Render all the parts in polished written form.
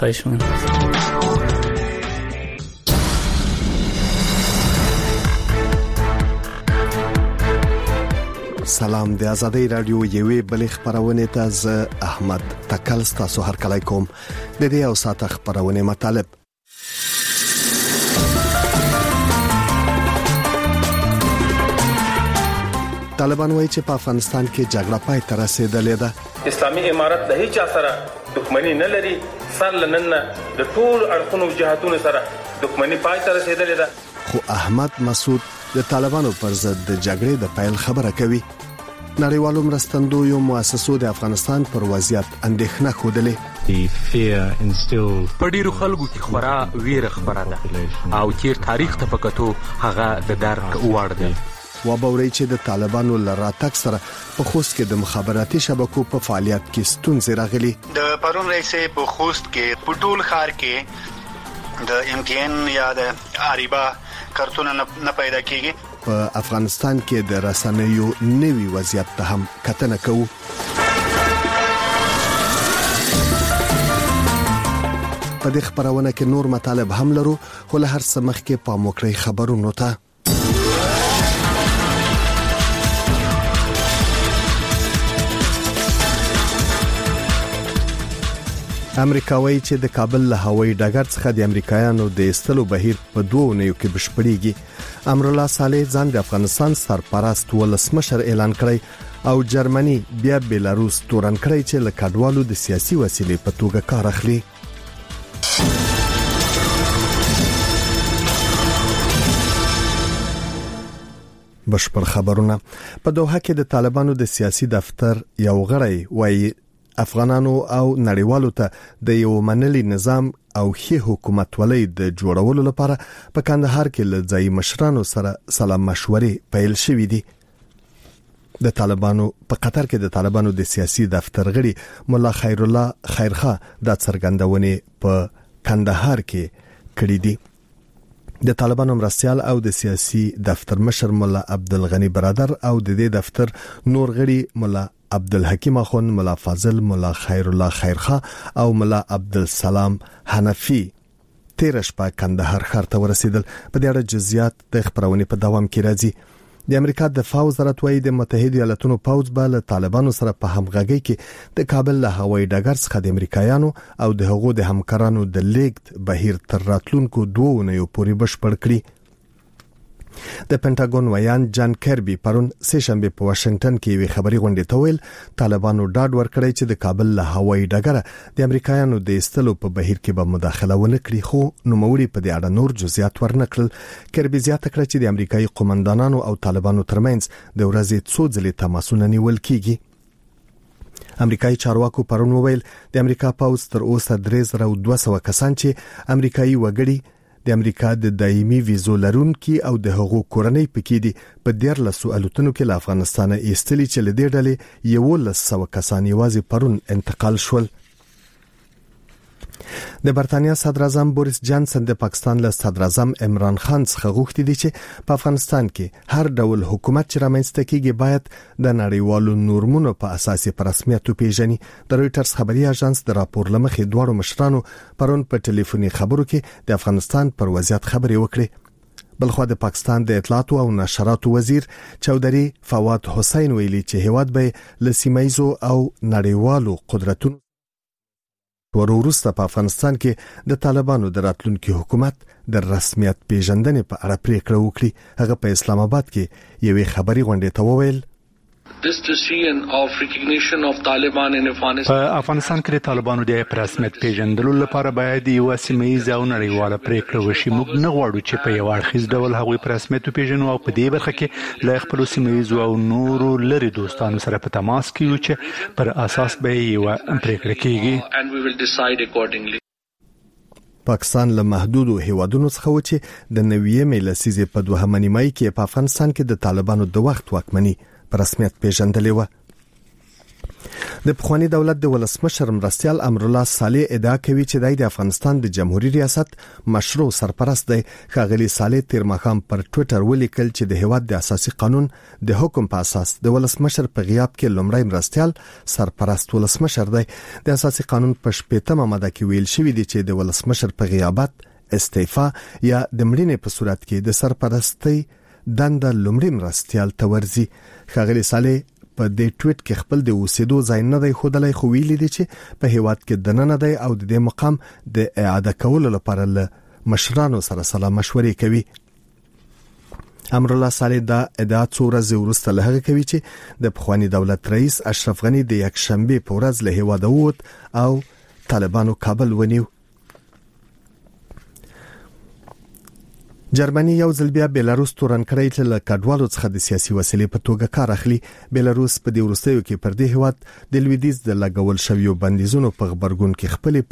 پښمن. سلام د آزادۍ رادیو یوې بلې خبرونه ته ز احمد تکل تاسو هر کله کوم د دې او ساته خبرونه مطالب. طالبان وایي چې په افغانستان کې جګړه پای ته رسیدلې ده. اسلامي امارت د هیڅ سره دښمنی نه لري، سر لنن د ټول اړخونو جهاتونو سره دښمنی پای ته رسیدلې ده. خو احمد مسعود د طالبانو پر ضد د جګړې د پیل خبره کوي. نړیوالو مرستندویو مؤسسو د افغانستان پر وضعیت اندېښنه خوده. په ډیرو خلکو کې خورا ویره خبره ده او تیر تاریخ ته پکاتو هغه د درک وړ ده. وبوري چې د طالبانو لراتک سره په خوست کې د مخابراتي شبکو په فعالیت کې ستونزې راغلي. د پرون رئیس په خوست کې پټول خار کې د امتحان یا د اریبا کارتونه نه پیدا کیږي. په افغانستان کې د رسنیو نوي وضعیت ته هم کتنه کوو. په دې خبرونه کې نور مطالب هم لرو، خو له هر څه مخکې پام وکړئ خبرونو ته. امریکا وایي چې د کابل له هوایي ډګر څخه د امریکایانو د استلو بهیر په 2 اونیو کې بشپړیږي. امرالله صالح ځان د افغانستان سرپرست ولسمشر اعلان کړی او جرمني بیا بیلاروس تورن کړی چې له کډوالو د سیاسي وسیلې په توګه کار اخلي. بشپړ خبرونه. په دوحه کې د طالبانو د سیاسي دفتر یو غړی وایي افغانانو او نړیوالو ته د یو منلي نظام او ښه حکومت ولې د جوړولو لپاره په کندهار کې له ځای مشرانو سره سلام مشورې پیل شوې دي. د طالبانو په قطر کې د طالبانو د سیاسي دفتر غړي مولا خیر الله خیرخه د څرګندونې په کندهار کې کړې دي. د طالبانو مرستيال او د سیاسي دفتر مشر مولا عبدالغنی برادر او د دې دفتر نور غړي مولا عبدالحکیم اخون، مولا فاضل، مولا خیر الله خیرخه او مولا عبدالسلام حنفی تیر شپه کندهار ښار ته ورسېدل. په دې اړه جزئیات د خبرونې په دوام کې راځي. د امریکا دفاع وزارت وايي د متحده ایالاتونو پوځ به له طالبانو سره په همغږي کې د کابل له هوایي ډګر څخه د امریکایانو او د هغو د همکارانو د لیږد بهیر تر راتلونکو 2 اونیو پورې بشپړ کړي. د پینټاګون ویان جان کربي پرون سه شنبه په واشنگټن کې وی خبري غونډه ته ویل طالبانو ډاډ ورکړی چې د کابل له هوایي ډګر د امریکایانو د استلو په بهیر کې به مداخله ونه کړي، خو نوموړي په دې اړه نور جزئیات ورنکړل. کربي زیاته کړه چې د امریکایي قومندانانو او طالبانو ترمنځ د ورځې څو ځلې تماسونه نیول کیږي. امریکایي چارواکو پرون ویل د امریکا پوځ تر اوسه 3200 کسان چې امریکایي وګړي د امریکا د دایمي ویزو لرونکي او د هغو کورنۍ پکې دي په 13 الوتنو کې له افغانستان ایستلي چې له دې ډلې 1100 کسان یوازې پرون انتقال شول. د برتانیا صدر اعظم بوریس جانسن د پاکستان له صدر اعظم عمران خان څخه غوښتي دي چې په افغانستان کې هر ډول حکومت چې رامنځته کیږي باید د نړیوالو نورمونو په اساس په رسمیت وپیژني. د رويټرز خبري اژانس د راپور لمخې دوه مشرانو پرون په ټلیفوني خبرو کې د افغانستان پر وضعیت خبري وکړي. بلخو د پاکستان د اطلاعات او نشراتو وزیر چودري فواد حسین ویلي چې هیواد به له سیمایزو او نړیوالو قدرتونو وروسته په افغانستان کې د طالبانو د راتلونکي حکومت د رسمیت پیژندنې په اړه پریکړه وکړي. هغه په اسلام آباد کې یوې خبري غونډې ته وویل This decision of recognition of Taliban in Afghanistan په افغانستان کې د طالبانو د رسمیت پیژندلو لپاره باید یو سیمایي او نړیواله پریکړه وشي. موږ نه غواړو چې په یو اړخیز ډول هغوی په رسمیت پیژنو او په دې برخه کې له خپل سیمایي او نورو لري دوستانو سره په تماس کې یو چې پر اساس به یو پریکړه کیږي. and we will decide accordingly. پاکستان له محدودو هیوادونو څخه و چې د 90 لسیزې په 2 نیمایي کې په افغانستان کې د طالبانو د وخت واکمني په رسمیت پیژندلې و. د پخوانی دولت د ولسمشر مرستیال امرالله صالح ادعا کوي چې د افغانستان د جمهوریت ریاست مشروع سرپرست دی. ښاغلي صالح تیر ماښام پر ټوئیټر ولیکل چې د هیواد د اساسي قانون د حکم په اساس د ولسمشر په غیاب کې لومړی مرستیال سرپرست ولسمشر دی. د اساسي قانون په 15مه ماده کې ویل شوی دی چې د ولسمشر په غیابت استعفا یا د مړینې په صورت کې د سرپرستی دنده لومړی مرستیال ته ورځي. ښاغلي صالح په دې ټویټ کې خپل د اوسېدو ځای نه دی ښودلی، خو ویلي دی چې په هیواد کې دننه دی او د دې مقام د اعاده کولو لپاره له مشرانو سره سلا مشورې کوي. امرالله صالح دا ادعا څو ورځې وروسته له هغه کوي چې د پخوانی دولت رئیس اشرف غنی د یکشنبه په ورځ له هیواده ووت او طالبانو کابل ونیو. جرمني یو ځل بیا بیلاروس تورن کړی چې له کډوالو څخه د سیاسي وسیلې په توګه کار اخلي. بیلاروس په دې وروستیو کې پر دې هیواد د لویدیځ د لګول شویو بندیزونو په خبرګون کې خپلې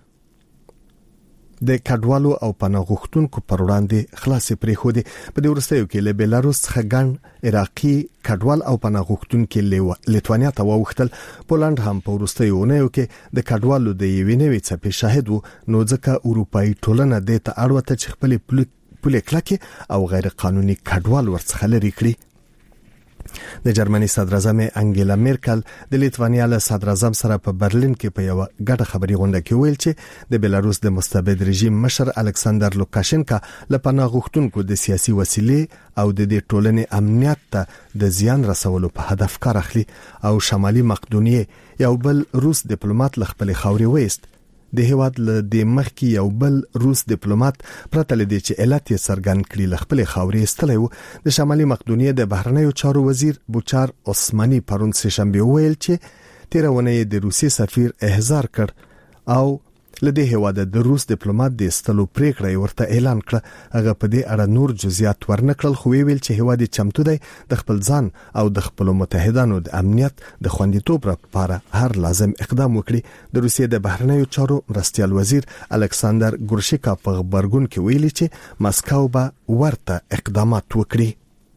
پولې د کډوالو او پناه غوښتونکو پر وړاندې خلاصې پرېښودې. په دې وروستیو کې له بیلاروس څخه ګڼ عراقي کډوال او پناه غوښتونکي لیتوانیا ته واوښتل. پولند هم په وروستیو اونیو کې د کډوالو د یوې نوې څپې شاهد وو، نو ځکه اروپایي ټولنه دې ته اړ وته چې خپلې پولې کلکې او غیر قانوني کډوال ورڅخه لري کړي. د جرمني صدر اعظم انګیلا میرکل د لیتوانیا له صدر اعظم سره په برلین کې په یو ګډه خبري غونډه کې ویل چې د بیلاروس د مستبد رژیم مشر الکساندر لوکاشنکا له پناه غوښتونکو د سیاسي وسیلې او د دې ټولنې امنیت ته د زیان رسولو په هدف کار اخلي او شمالي مقدونیه یو بل روس ډیپلوماټ له خپل خاورې وېست. د هیواد له د مخکې یو بل روس ډیپلوماټ پرته لدی چې علت یې څرګند کړي له خپل خاورې استلی وو. د شمالي مقدونیه د بهرنیو چارو وزیر بوچار عثماني پرون سه شنبه ویل چې تیرونه د روسي سفیر احضار کړ او لدی هیواد د روس ډیپلوماټ د استلو پریکړه ورته اعلان کړ. هغه په دې اړه نور جزئیات ورنکړل، خو ویل چې هیواد چمتو دی د خپل ځان او د خپل متحدانو د امنیت د خوندیتوب لپاره هر لازم اقدام وکړي. د روسیې د بهرنیو چارو مرستیال وزیر الکساندر ګورشیکا په خبرګون کې ویلي چې مسکو به ورته اقدامات وکړي.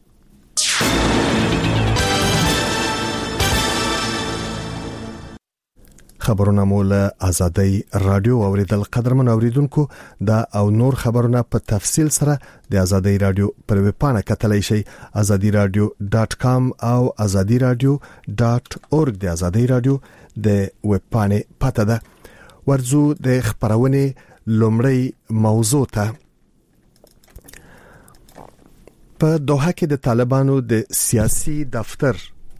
خبرونه مول آزادۍ رادیو اوریدل. قدرمن اوریدونکو دا او نور خبرونه په تفصیل سره د آزادۍ رادیو پر ویب پاڼه کتلای شئ azadiradio.com او azadiradio.org. د آزادۍ رادیو د ویب پاڼې پته ده. ورځو د خبرونه لومړی موضوع ته. په دوحه کې د طالبانو د سیاسي دفتر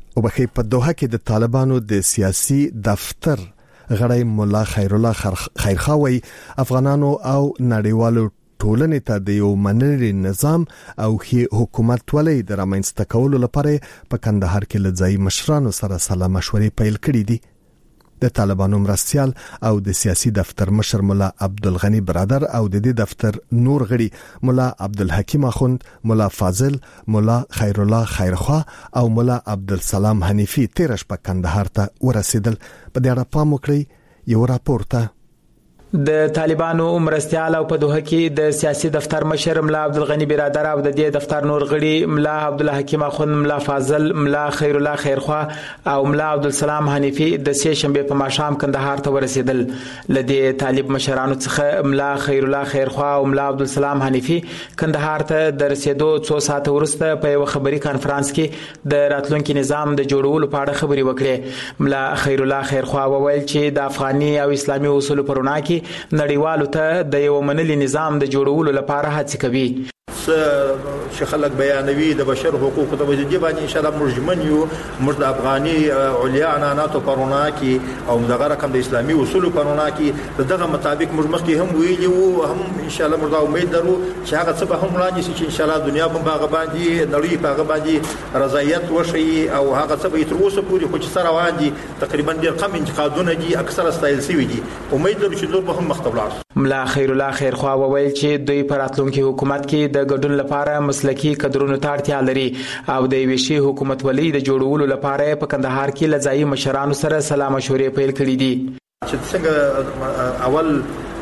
غړی مولا خیرالله خیرخواوی افغانانو او نړیوالو ټولنې ته د یو منلي نظام او حکومت ولې د رامنځته کولو لپاره په کندهار کې له ځای مشرانو سره سلا مشورې پیل کړې دي. د طالبانو مرستیال او د سیاسي دفتر مشر مولا عبدالغنی برادر او د دې دفتر نور غړي مولا عبدالحکیم اخوند، مولا فاضل، مولا خیرالله خیرخوا او مولا عبدالسلام حنیفی تیرش په کندهار ته ورسېدل. په دې اړه پام وکړئ یو راپور ته. د طالبانو مرستیال او په دوحه کې د سیاسي دفتر مشر ملا عبدالغنی برادر او د دې دفتر نور غړي ملا عبدالحکیم اخوند، ملا فاضل، ملا خیرالله خیرخوا او ملا عبدالسلام حنیفی د سه شنبه په ماښام کندهار ته ورسېدل. لدې طالب مشرانو څخه ملا خیرالله خیرخوا او ملا عبدالسلام حنیفی کندهار ته د رسیدو څو ساعت وروسته په یو خبري کانفرنس کې د راتلونکي نظام د جوړولو په اړه خبري وکړې. ملا خیرالله خیرخوا وویل چې د افغاني او اسلامي اصولو پر وړاندې نړیوالو ته د یو منلي نظام د جوړولو لپاره هڅه کوي. چې خلک بیانوي د بشر حقوقو ته وځي باندې ان شاء الله مرجمن یو مرد افغاني علیا عناناتو پرونا کې او دغه رقم د اسلامي اصول پرونا کې دغه مطابق مرمخ کې هم ویلي وو هم ان شاء الله مردا امید درو چې هغه څه به هم وړاندې شي چې ان شاء الله دنیا په هغه باندې نړۍ په هغه باندې رضایت وشي او هغه څه به تر اوسه پورې خو چې سره روان دي تقریبا ډېر کم انتقادونه دي اکثره ستایل شوی دي. امید درو چې نور به هم مختبلار. ملا خیرالله خیرخوا وویل چې دوی پر راتلونکي حکومت کې د ګډون لپاره مسلکي کډرونو ته اړتیا لري او د یوې شي حکومت ولې د جوړولو لپاره په کندهار کې لځای مشرانو سره سلا مشورې پیل کړې دي. چې څنګه اول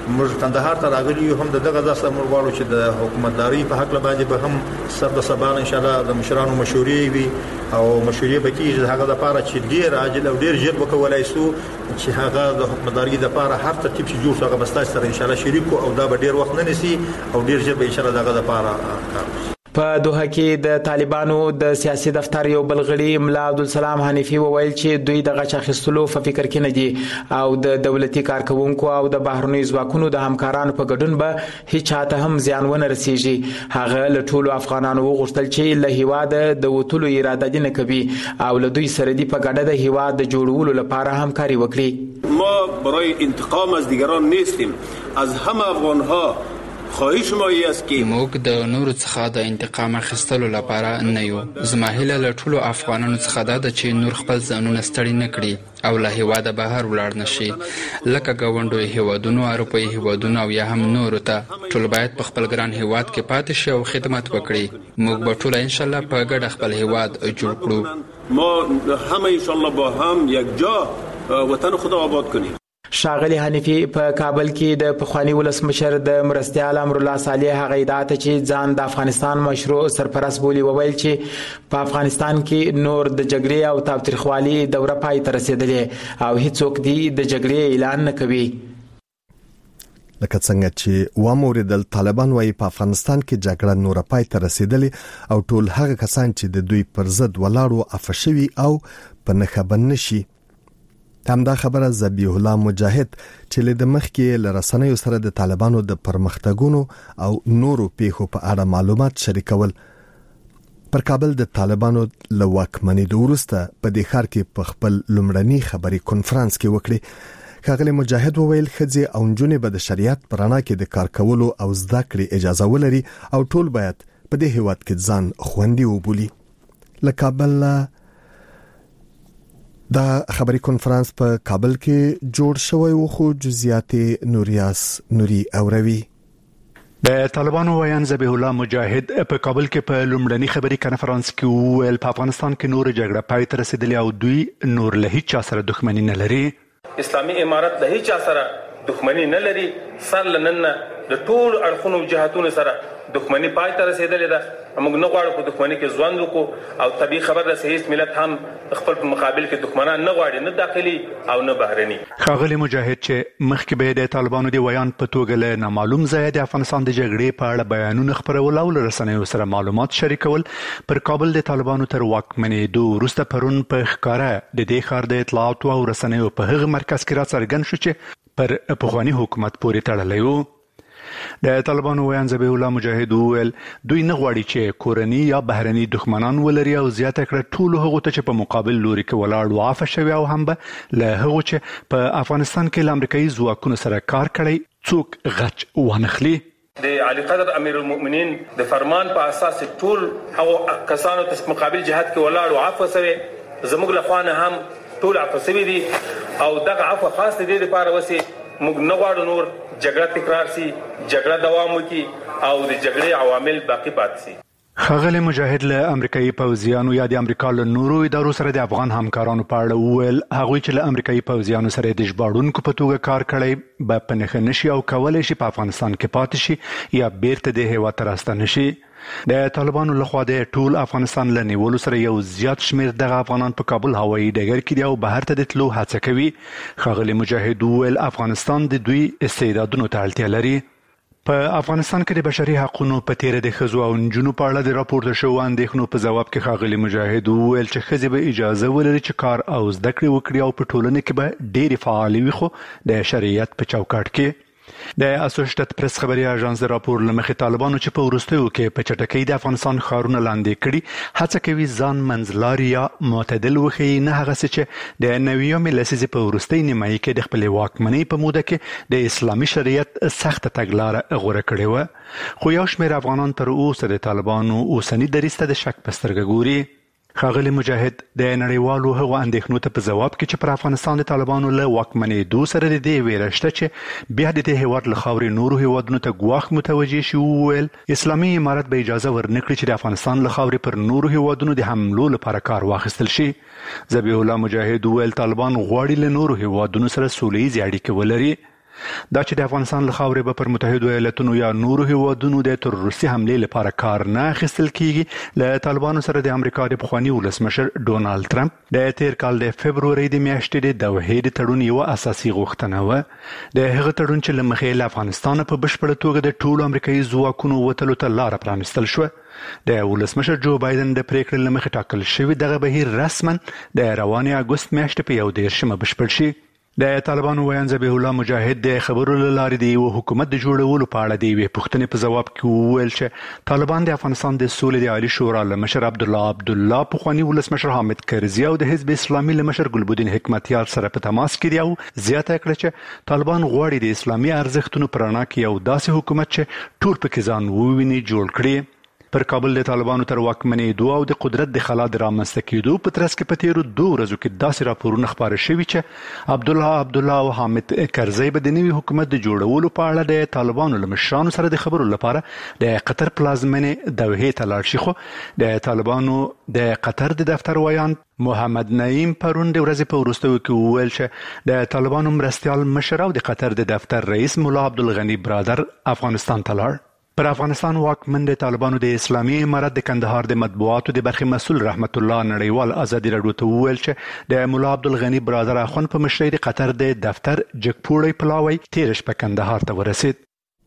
موږ کندهار ته راغلي یو هم دغه ځاسه موږ غواړو چې د حکومتداري په حق باندې به هم سر د سبا ان شاء الله د مشرانو مشورې وي او مشورې بکیږي هغه د لپاره چې ډیر عاجل او ډیر ژر وکولای شو چې هغه د حکومتداري د لپاره هر ترتیب چې جوړ شوی غوښتل سره ان شاء الله شریک او دا به ډیر وخت نه نسی او ډیر ژر به ان شاء الله دغه د لپاره کار په دوحه کې د طالبانو د سیاسي دفتر یو بلغړي ملا عبدالسلام حنیفي وویل چې دوی د غچ اخیستلو په فکر کې نه دي او د دولتي کارکونکو او د بهرنیو ځواکونو د همکارانو په ګډون به هیڅ چاته هم زیان ونه رسیږي. هغه له ټولو افغانانو وغوښتل چې له هیواده د وټولو اراده دي نه کوي او له دوی سره دی په ګډه د هیواد د جوړولو لپاره همکاري وکړي. ما برای انتقام از دیگران نیستیم، از همه افغانها خواهش مایی است که موږ د نورو څخه د انتقام اخیستلو لپاره نه یو. زما هیله له ټولو افغانانو څخه ده چې نور خپل ځانونه ستړي نه کړي او له هیواده بهر ولاړ نشي لکه ګاونډیو هیوادونو، اروپایي هیوادونو او یا هم نورو ته. ټول باید په خپل ګران هیواد کې پاتې شي او خدمت وکړي. موږ به ټول ان شاء الله په ګډه خپل هیواد جوړ کړو. ما همه ان شاء الله با هم یک جا وطن خود آباد کنیم. ښاغلي حنیفي په کابل کې د پخوانی ولسمشر د مرستیال امرالله صالح هغه ادعا ته چې ځان د افغانستان مشروع سرپرست بولي وویل چې په افغانستان کې نور د جګړې او تاوتریخوالي دوره پای ته رسیدلې او هیڅوک دی د جګړې اعلان نه کوي. لکه څنګه چې واموریدل طالبان وايي په افغانستان کې جګړه نور پای ته رسیدلې او ټول هغه کسان چې د دوی پر ضد ولاړو افشوي او په نخبن نشي. همدا خبره ذبیح الله مجاهد چې له مخ کې لرسنیو سره د طالبانو د پرمختګونو او نورو پیښو په اړه معلومات شریکول. پر کابل د طالبانو له واکمنۍ وروسته په دې ښار کې په خپل لومړني خبري کانفرنس کې وکړي. ښاغلي مجاهد وویل ښځې او نجونې به د شریعت په رڼا کې د کار کولو او زده کړې اجازه ولري او ټول باید په دې هیواد کې ځان خوندي وبولي. له کابل دا خبري کانفرنس په کابل کې جوړ شوی و خو جزئیات نوري اوروي. د طالبانو ویان ذبیح الله مجاهد په کابل کې په لومړني خبري کانفرنس کې ویل په افغانستان کې نور جګړه پای ته رسیدلې او دوی نور له هیڅ چا سره دښمني نه لري. اسلامي امارت له هیڅ چا سره دښمني نه لري. سر لنن د ټول اړخونو جهاتونو سره دښمني پای ته رسیدلې ده. موږ نه غواړو په دښمنۍ کې ژوند وکړو او طبيعي خبر ده صحیح ملت هم خپل په مقابل کې دښمنان نه غواړي، نه داخلي او نه بهرني. ښاغلي مجاهد چې مخکې به د طالبانو د ویان په توګه له نامعلوم ځای د افغانستان د جګړې په اړه بیانونه خپرول او له رسنیو سره معلومات شریکول پر کابل د طالبانو تر واکمنېدو وروسته پرون په ښکاره د دې ښار د اطلاعاتو او رسنیو په هغه مرکز کې راڅرګند شو چې پر پخوانی حکومت پورې تړلی و. د طالبانو ویان ذبیح الله مجاهد ویل دوی نه غواړي چې کورني یا بهرني دښمنان ولري او زیاته کړه ټول هغه ته چې په مقابل لوري کې ولاړ وعفه شوی او هم به له هغه چې په افغانستان کې له امریکایي ځواکونو سره کار کړی څوک غچ ونخلي. د علي قدر امیر المؤمنین د فرمان په اساس ټول هغه کسانو ته مقابل جهاد کې ولاړ وعفه شوی زموږ له خوانه هم ټول عفو شوی دي او دغه عفو خاص دي لپاره وسی موږ نه غواړو نور جګړه تکرار شي، جګړه دوام وکړي او د جګړې عوامل باقی پاتې شي. ښاغلي مجاهد له امریکایي پوځیانو یا د امریکا له نورو ادارو سره د افغان همکارانو په اړه وویل هغوی چې له امریکایي پوځیانو سره د ژباړونکو په توګه کار کړی به په نښه نشي او کولی شي په افغانستان کې پاتې شي یا بیرته د هیواد ته راستنه شي. د طالبانو لخوا د ټول افغانستان له نیولو سره یو زیات شمیر دغه افغانان په کابل هوایي ډګر کې دي او بهر ته د تلو هڅه کوي. ښاغلي مجاهد وویل افغانستان د دوی استعدادونو ته اړتیا لري. په افغانستان کې د بشري حقوقو په تیر د ښځو او نجونو په اړه د راپورته شوو اندېښنو په ځواب کې ښاغلي مجاهد وویل چې ښځې به اجازه ولري چې کار او زده کړې وکړي او په ټولنه کې به ډېرې فعالې وي خو د شریعت په چوکاټ کې. د اسوسییټډ پریس خبري اژانس د راپور لمخې طالبانو چې په وروستیو کې په چټکۍ د افغانستان ښارونه لاندې کړي هڅه کوي ځان منځلاري یا معتدل وښیي، نه هغه څه چې د نویمې لسیزې په وروستۍ نیمایي کې د خپلې واکمنۍ په موده کې د اسلامي شریعت سخته تګلاره غوره کړې وه. خو یو شمېر افغانان تر اوسه د طالبانو اوسني دریځ ته د شک په سترګه ګوري. ښاغلي مجاهد د نړیوالو هغو اندېښنو ته په ځواب کې چې پر افغانستان د طالبانو له واکمنېدو سره د دې ویره شته چې بیا د دې هیواد له خاورې نورو هیوادونو ته ګواښ متوجه شي وویل اسلامي امارت به اجازه ورنکړي چې د افغانستان له خاورې پر نورو هیوادونو د حملو لپاره کار واخیستل شي. ذبیح الله مجاهد وویل طالبان غواړي له نورو هیوادونو سره سوله ییزې اړیکې ولري. دا چې د افغانستان له خاورې به پر متحده ایالاتونو یا نورو هیوادونو د تروریستي حملې لپاره کار نه اخیستل کیږي. له طالبانو سره د امریکا د پخواني ولسمشر ډونالد ټرمپ د تیر کال د فبروري د میاشتې د دوحې د تړون یو اساسي غوښتنه و. د هغه تړون چې له مخې له افغانستان په بشپړه توګه د ټولو امریکایي ځواکونو وتلو ته لار پرانستل شو. د ولسمشر جو بایدن د پریکړې لمخې ټاکل شوی دغه بهیر رسما د روانې اګوست میاشتې په 11 بشپړ شي. د طالبانو ویان ذبیح الله مجاهد د خبرو لارې د یو حکومت د جوړولو په اړه د یوې پوښتنې په ځواب کې وویل چې طالبان د افغانستان د سولې د عالی شورا له مشر عبدالله پخواني ولسمشر حامد کرزي او د حزب اسلامي له مشر ګلبدین حکمتیار سره په تماس کې دي او زیاته کړه چې طالبان غواړي د اسلامي ارزښتونو پر رڼا کې یو داسې حکومت چې ټول پکې ځان وویني جوړ کړي. پر کابل د طالبانو تر واکمنېدو او د قدرت د خلا د رامنځته کېدو په ترڅ کې په تیرو 2 ورځو کې داسې راپورونه خپاره شوي چې عبدالله او حامد کرزي به د نوي حکومت د جوړولو په اړه د طالبانو له مشرانو سره د خبرو لپاره د قطر پلازمینې دوحې ته لاړ شي. خو د طالبانو د قطر د دفتر ویان محمد نعیم پرون د ورځې په وروستیو کې وویل چې د طالبانو مرستیال مشر او د قطر د دفتر رئیس مولا عبدالغنی برادر افغانستان ته لاړ. پر افغانستان واکمن د طالبانو د اسلامي امارت د کندهار د مطبوعاتو د برخې مسؤل رحمت الله نړیوال ازادي راډیو ته وویل چې د مولا عبدالغنی برادر اخوند په مشرۍ د قطر د دفتر جګپوړی پلاوی تیر شپه کندهار ته ورسید.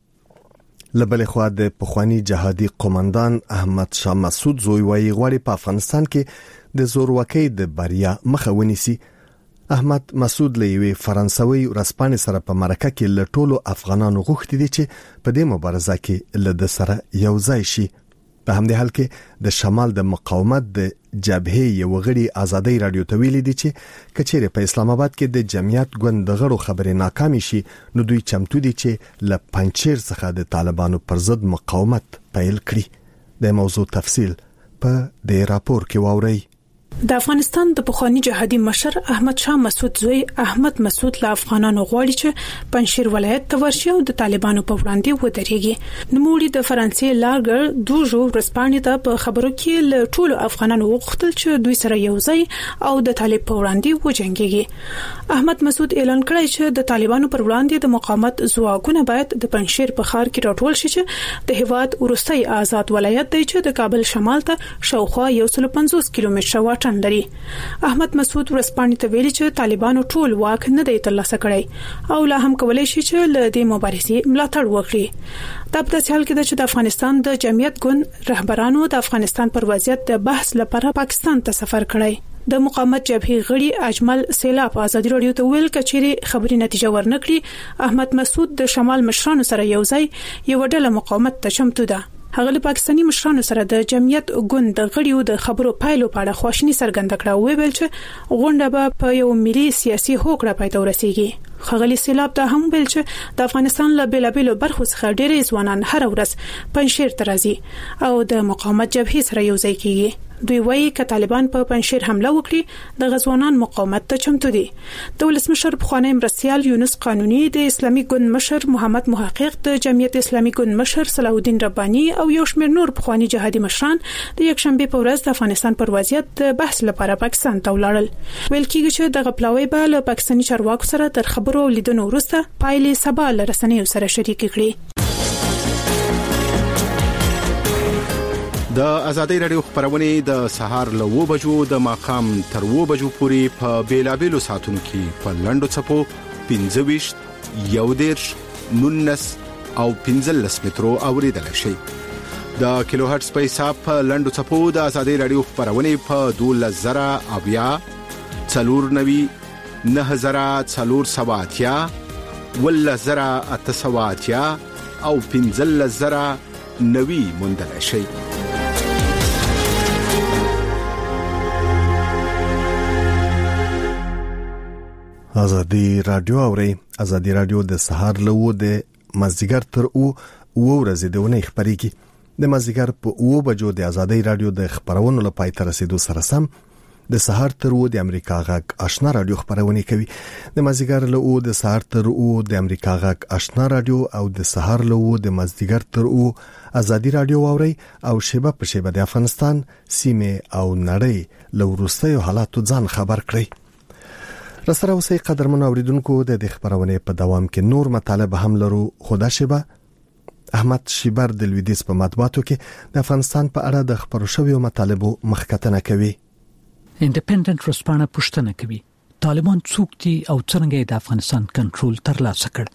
لبل خو د پخوانی جهادي قومندان احمد شاه مسعود زوی وایي غواړي په افغانستان کې د زورواکۍ د بریا مخه ونیسي. احمد مسعود لوی فرانسوي ورسپانې سره په مرکه کې له ټولو افغانانو غوښتي دي چې په دې مبارزه کې له د سره یو ځای شي. په همدې حال کې د شمال د مقاومت د جبهې یو غړي ازادي رادیو ته ویلي دي چې کچېره په اسلام آباد کې د جمعیت ګوند د غړو خبرې ناکامي شي نو دوی چمتو دي چې له پنځیر څخه د طالبانو پر ضد مقاومت پیل کړي. د موضوع تفصیل په دې راپور کې واورئ. د افغانستان د پخوانی جهادي مشر احمد شاه مسعود زوی احمد مسعود له افغانانو غواړي چې پنځیر ولایت ته ورشي او د طالبانو په وړاندې ودرېږي. نوموړي د فرانسې لاګر دوجو ورسپانې ته په خبرو کې له ټولو افغانانو وغوښتل چې دوی سره یو ځای او د طالب په وړاندې وجنګيږي. احمد مسعود اعلان کړی چې د طالبانو پر وړاندې د مقاومت ځواکونه باید د پنځیر په ښار کې راټول شي چې د هیواد وروستي آزاد ولایت دی چې د کابل شمال ته شاوخوا 150 کیلومتره لري. احمد مسعود ورسپانې ته ویلي چې طالبانو ټول واک نه دی ترلاسه کړی او لا هم کولای شي چې له دې مبارزې ملاتړ وکړي. دا په حال کې چې د افغانستان د جمعیت ګوند رهبرانو د افغانستان پر وضعیت د بحث لپاره پاکستان ته سفر کړی. د مقاومت جبهې غړي اجمل سیلاب ازادي راډیو ته ویل کچېري خبري نتیجه ورنکړي احمد مسعود د شمال مشرانو سره یو ځای یو ډله مقاومت ته چمتو ده. هغه له پاکستاني مشرانو سره د جمعیت ګوند د غړیو د خبرو پایلو په اړه خواشنی څرګنده کړه او ویل چې غونډه به په یو ملي سیاسي هوکړه پای ته ورسیږي. خغلی سیلاب ته هم ویل چې د افغانستان له بیلابیلو برخو څخه ډېری ځوانان هر ورځ پنځیر ته راځي او د مقاومت جبهې سره یو ځای کیږي. دوی وایي چې طالبان په پنځیر حمله وکړي د غزوانان مقاومت ته چمتو دي. د ولسمشر پخوانی مرستیال یونس قانوني د اسلامي ګوند مشر محمد محقق د جمعیت اسلامي ګوند مشر صلاح الدین رباني او یو شمېر نور پخوانی جهادي مشران د یکشنبه په ورځ د افغانستان پر وضعیت د بحث لپاره پاکستان ته ولاړل. ویل کېږي چې د غپلاوي به له پاکستاني چارواکو سره تر خبرو لیدنو وروسته پایلې سبا له رسنیو سره شریک کړي. د ازادي رادیو خبرونه د سهار له 2 بجو د ماقام تر 2 بجو پورې په بیلابیلو ساعتونو کې په لندو چپو 25 11 19 او 15 مترو اوریدل شي. د کیلو هرتز په حساب په لندو چپو د ازادي رادیو خبرونه په 12000 اویا 490 9000 ولزرا اتسواتیا او 15000 نوي مندل شي. ازادي رادیو اوري ازادي رادیو د سهار له د مازیګر تر او ورځې د ونې خبريږي. د مازیګر په 2 بجو د ازادي رادیو د خبرونو لپاره تر رسیدو سره سم د سهار تر او د امریکا غاک آشنا رادیو خبرونه کوي. د مازیګر له او د سهار تر او د امریکا غاک آشنا رادیو او د سهار له او د مازیګر تر او ازادي رادیو اوري او شیبه په شیبه د افغانستان سیمه او نړۍ له ورستیو حالاتو ځان خبر کړي. رسره اوسې قدرمن اوریدونکو د خبرونه په دوام کې نور مطالب هم لرو. خدا شبه احمد شیبر د لویدیس په مطبوعاتو کې د افغانستان په اړه د خبرو شویو مطالبو مخکتنه کوي. انډیپندنت رسپانه پوښتنه کوي طالبان څوک دي او څنګه د افغانستان کنټرول ترلاسه کړ.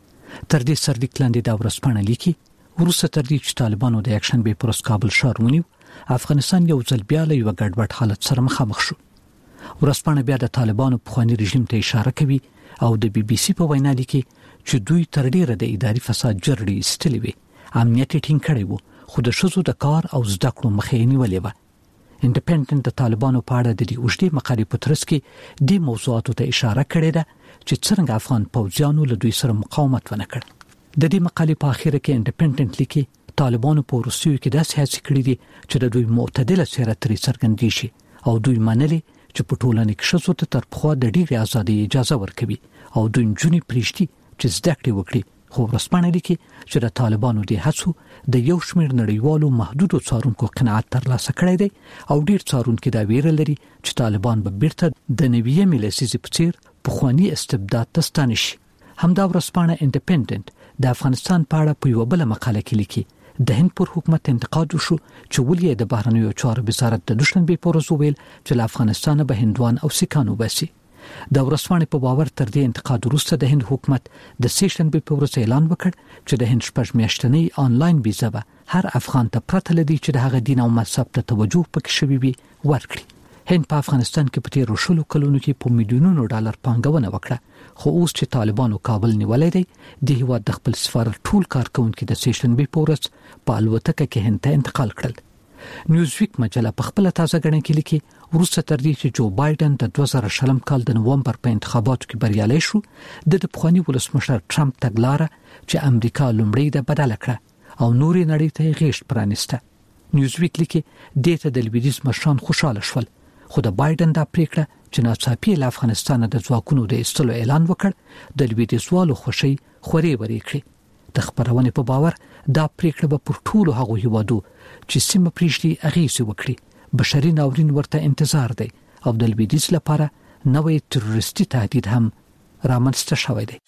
تر دې سرلیک لاندې دا ورسپانه لیکي وروسته تر دې چې طالبانو د اکشن به پرس کابل ښار ونیو افغانستان یو ځل بیا له یو ګډوډ حالت سره مخامخ شو. ورسپانه بیا د طالبانو په خواني رژیم ته اشاره کوي او د بي بي سي په وینا لیکي چې دوی تر ډیره د اداري فساد جرړې استلې وي، امنیت ټینګ کړی وو خو د شذو د کار او زده کړو مخې نیولې و. انډیپندنت د طالبانو په اړه د دې اوږدې مقالې په ترڅ کې د موضوعاتو ته اشاره کړې ده چې څنګه افغان پوځیانو له دوی سره مقاومت ونه کړ. د دې مقالې په اخر کې انډیپندنت لیکي طالبانو په روسیو کې داسې هڅې کړې دي چې د دوی معتدله څیره ترې څرګندې شي او دوی منلي چې په ټولنه کې شذو ته تر پخوا د ډېرې ازادۍ اجازه ورکوي او دوی نجونې پریږدي چې زده کړې وکړي. خو ورسپانه لیکي چې د طالبانو د هڅو د یو شمېر نړیوالو محدودو څارونکو قناعت ترلاسه کړی دی او ډېر څارونکي دا ویره لري چې طالبان به بیرته د نوې لسیزې په څیر پخواني استبداد ته ستانه شي. همدا ورسپانه انډیپندنت د افغانستان په اړه په یوه بله مقاله کې لیکي د هند پر حکومت انتقاد وشو چې ولې د بهرنیو چارو وزارت د دوشنبه په ورځ ویل چې له افغانستان به هندوان او سیکانو باسي. د ورسپانې په باور تر دې انتقاد وروسته د هند حکومت د سیشنبه په ورځ اعلان وکړ چې د هند شپږ میاشتنۍ آنلاین ویزا به هر افغان ته پرته لدی چې د هغه دین او مذهب ته توجه پکې شوی وي ورکړي. هند په افغانستان کې په تیرو شلو کلونو کې په میلیونونو ډالر پانګونه وکړه، خو اوس چې طالبانو کابل نیولای دی د هیواد د خپل سفارت ټول کارکونکو د سیشنبه په ورځ په الوتکه کې هند ته انتقال کړل. نیوزویک مجله په خپل تازه غړن کې لیکي وروسته تر دې چې جو بایدن د 2020 کال د نومبر په انتخاباتو کې بریالی شو د پخوانی ولسمشر ټرمپ تګلاره چې امریکا لومړی د بدل کړه او نوري نړۍ ته غیشت پرانیسته. نیوزویک لیکي دته د لویدیز مشران خوشاله شول، خو د بایدن د پریکړه چې ناڅاپي له افغانستان د ځواکونو د ایستلو اعلان وکړ د لویدیزوالو خوشي خوري وري کړی. د خبرونه په باور دا پریکړه به پر ټولو هغو هیوادو چې سیمه پریشتي اغیزه وکړي بشري ناورین ورته انتظار دی او د لویدیز لپاره نوې تروریستي تهدید هم رامنځته شوی دی.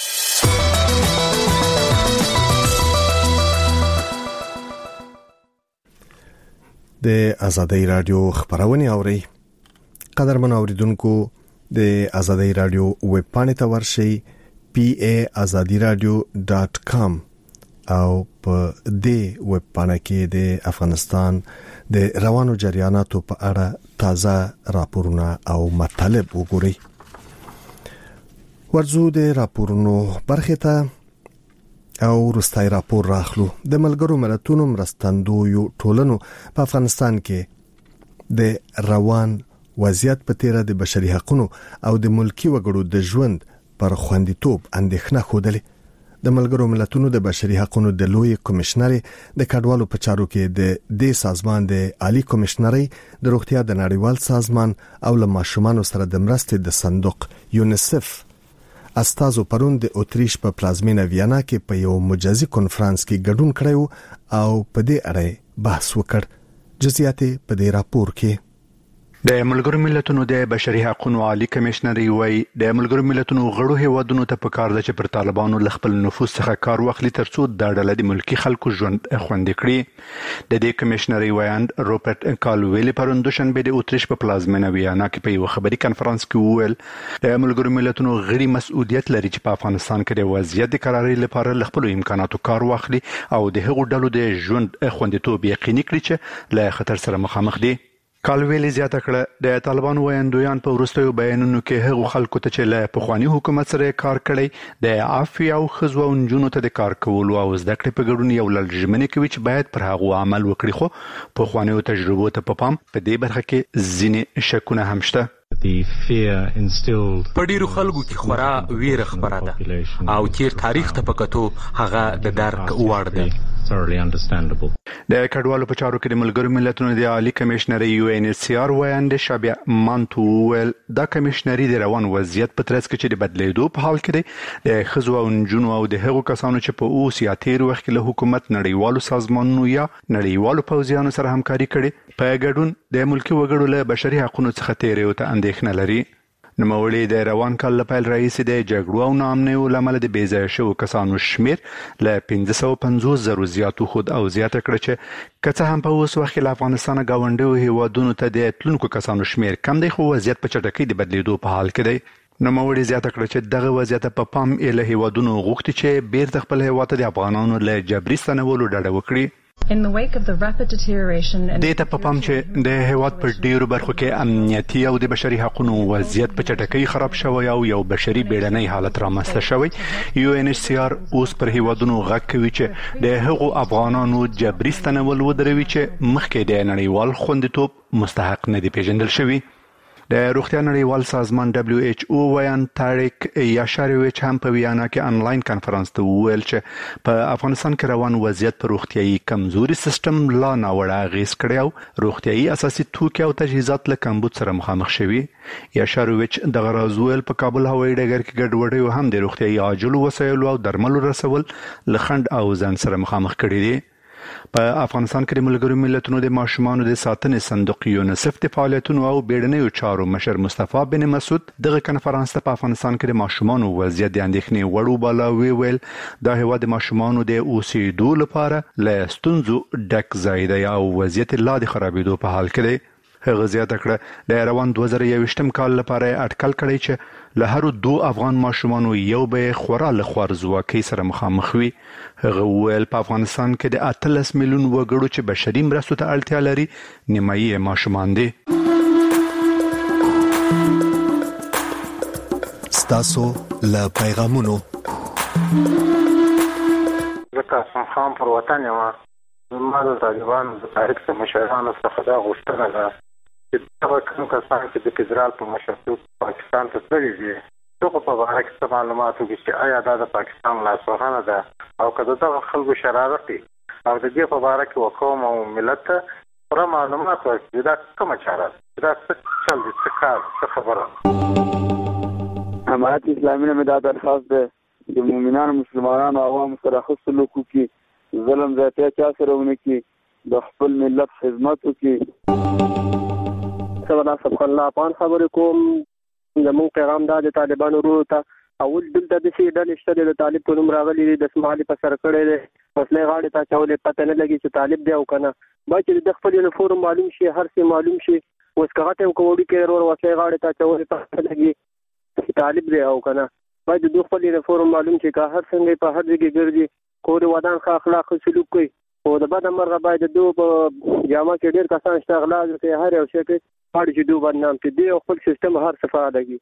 د ازادۍ رادیو خبرونه اوري. قدرمن اوریدونکو د ازادۍ رادیو ویب پاڼې ته ورشئ PAazadiradio.com او په دې ویب پاڼه کې د افغانستان د روانو جریاناتو په اړه تازه راپورونه او مطالب وګورئ. ورزو د راپورونو برخه ته او وروستای راپور راخلو. د ملګرو ملتونو مرستندویو ټولنو په افغانستان کې د روان وضعیت په تیره د بشري حقوقو او د ملکی وګړو د ژوند پر خوندیتوب اندېښنه خوده. د ملګرو ملتونو د بشري حقوقو د لوی کمشنر د کډوالو په چارو کې د دې سازمان د عالی کمشنري د روغتیا د نړیوال سازمان او له ماشومانو سره د مرستې د صندوق یونیسف استازو پرون د اتریش په پلازمینه ویانا کې په یو مجازي کنفرانس کې ګډون کړو او په دې اړه بحث وکړ. جزئیات په دې راپور کې. د ملګرو ملتونو د بشري حقوقو عالی کمشنري وایي د ملګرو ملتونو غړو هیوادونو ته پکار ده چې پر طالبانو ل خپل نفوذ څخه کار واخلي ترڅو د ډله د ملکی خلکو ژوند خوندي کړي. د دې کمشنري وایاند روبرت کالویل پرون دوشنبه د اتریش په پلازمینه ویانا کې په یو خبري کانفرنس کې وویل د ملګرو ملتونو غړي مسؤلیت لري چې په افغانستان کې د وضعیت د قراري لپاره ل خپل امکاناتو کار واخلي او د هغو ډلو د ژوند خوندیتوب یقیني کړي چې له خطر سره مخامخ دي. کالویل زیاته کړه د طالبانو وایندویان په وروستیو بیانونو کې هغو خلکو ته چې له پخوانی حکومت سره کار کړی د عافیه او خزو او نجونو ته د کار کولو او زده کړې په ګډون یو لړژمنه کوي چې باید پر هغه عمل وکړي، خو پخوانیو تجربو ته په پام په دې برخه کې ځینې شکونه هم شته. په ډیرو خلکو کې خورا ویره خبره ده او چیر تاریخ ته پکتو هغه د درک وړ دی. د کډوالو په چارو کې د ملګرو ملتونو د عالی کمشنر UNHCR وایند شابه مانتو ویل دا کمشنري د روان وضعیت په ترڅ کې چې د بدلیدو په حال کې دی د خزو او نجونو او د هغو کسانو چې په اوس یا تیر وخت کې له حکومت نړیوالو سازمانونو یا نړیوالو پوځیانو سره همکاري کړي په ګډون د ملکی وګړو له بشري حقوقو څخه تیریو ته اندېښنه لري. نوموړي د روان کال لپاره رئیس د جګړو او ناامنیو لامل د بیځای شو کسانو شمیر ل 1550,000 زیاتو خود او زیاته کړ چې کڅه هم په اوس وخت له افغانستان غونډو هیوادونو ته د تلونکو کسانو شمیر کم دی خو وضعیت په چټکۍ د بدلیدو په حال کې دی. نوموړي زیاته کړ چې دغه وضعیت په پام له هیوادونو غوښتي چې بیرته خپل هیواد د افغانانو له جبري ستنولو ډډه وکړي. دې ته په پام چې د هیواد په ډیرو برخو کې امنیتي او د بشري حقوقو وضعیت په چټکۍ خراب شوی او یو بشري بیړنۍ حالت رامنځته شوی. UNHCR اوس پر هیوادونو غږ کوي چې د هغو افغانانو جبري ستنول ودروي چې مخکې د نړیوال خوندیتوب مستحق نه دي پیژندل شوي. د روغتیا نړیوال سازمان WHO ویان تاریک یاشارویچ هم په ویانا کې انلاین کانفرنس ته وویل چې په افغانستان کې روان وضعیت پر روغتیايي کمزوري سیستم لا ناوړه اغیز کړی او روغتیايي اساسي توکي او تجهیزات له کمبود سره مخامخ شوي. یاشارویچ دغه راز ویل په کابل هوایي ډګر کې ګډوډي هم د روغتیايي عاجلو وسایلو او درملو رسول لخند او ځان سره مخامخ کړي دي. په افغانستان کې د ملګرو ملتونو د ماشومانو د ساتنې صندوق یونیسف د فعالیتونو او بیړنیو چارو مشر مصطفی بن مسعود دغه کانفرنس ته په افغانستان کې د ماشومانو وضعیت د اندېښنې وړ وباله ویل دا هیواد د ماشومانو د اوسېدو لپاره له ستونزو ډک ځای دی او وضعیت لا د خرابېدو په حال کې دی. هغه زیاته کړه د روان 2021 کال لپاره اټکل کړی چې له هر 2 افغان ماشومانو یو به خورا له خوارزواکۍ سره مخامخ وي. هغه ویل په افغانستان کې د 18 میلیون وګړو چې بشري مرستو ته اړتیا لري نیمایي ماشومان دي. ستاسو له پیغامونو زکه خام پر وطن یو ما د طالبانو د تاریخ مشرانو څخه دا غوښتنه ده چې دا کوم کسان چې د فدرال په مشرتوب پاکستان ته تللي دي دغه په اړه کې معلومات وکړي چې آیا دا د پاکستان لاسوهنه ده او که دغه خلکو شرارت دي او د دې په اړه کې وقوم او ملت ته پوره معلومات ورکړي دا کومه چاره ده دا څه چل دي څه کار څه خبره. حمایت اسلامي نه دا درخواست ده د مؤمنانو مسلمانانو عوام سره ښه سلوک وکړي ظلم زیاتیا چا سره ونه کی د خپل ملت خدمت وکي. سبحان الله پان خبر کوم زموږ پیغام دا د طالبانو ورو ته اول دلته د سي ډل اشتره د طالب په نوم راغلي د اسماعیل په سر کړي دي مسله غاړه ته چولې پته نه لګي چې طالب دی او کنه با چې د خپل یونیفورم معلوم شي هر څه معلوم شي اوس کغه ته کوړي کې ورور وسله غاړه ته چولې پته لګي چې طالب دی او کنه با د خپل یونیفورم معلوم شي که هر څنګه په هر ځای ګرځي کور ودان ښه اخلاق سلوک کوي او د بد مرغه باید دو په جامه کې ډیر کسان اشتغال کوي هر یو شي کې پاړي چې دو بدنام کې دی خپل سیستم هر صفه لګي.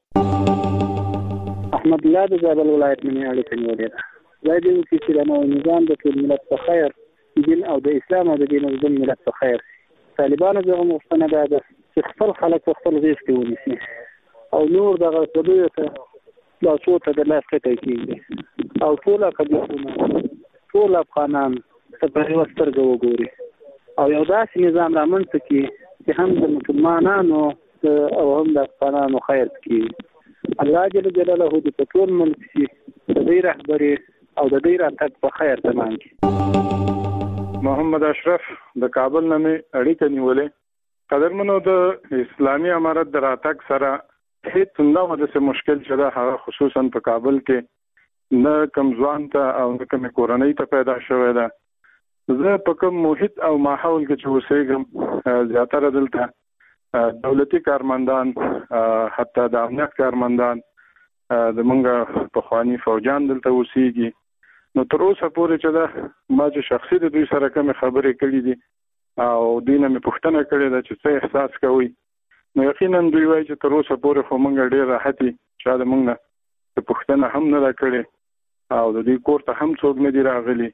احمد الله د زابل ولایت منی اړیکې نیولې زه دې چې د نظام د ټول ملت په خیر دین او د اسلام او د دین او د ملت په خیر طالبانو دغه مستند ده چې خپل خلک خپل غیږ کې ونیسي او نور دغه څه ته لا څه ته د لاس کې کېږي او ټول قبیلونه ټول افغانان په یو سترګه وګوري او یو داسې نظام رامنځته کړي چې هم د مسلمانانو او هم د افغانانو خیر کړي. الله جل جلاله دې په ټول ملک شي د دې رهبري او د دې راتګ په خیر تمام کړي. محمد اشرف د کابل نه اړیکې نیولې قدرمنو د اسلامي امارت د راتګ سره هیڅ نه د مشکل چې دا خصوصا په کابل کې نه کم ځوان ته او نه کم کورنۍ ته پیدا شوی ده. زه په کوم محیط او ماحول کې چې اوسېږم زیاتره دلته دولتي کارمندان حتی د امنیت کارمندان د منګه پخوانی فوجان دلته اوسېږي. نو تر اوسه پورې چې دا ما چې شخصي د دوی سره کوم خبرې کړې دي او دوی نه مې پوښتنه کړې ده چې څه احساس کوي نو یقینا دوی وایي چې تر اوسه پورې خو موږ ډېر راحت یو چې د موږ نه پوښتنه هم نه کړې او د دې کور ته هم څوک نه دی راغلی.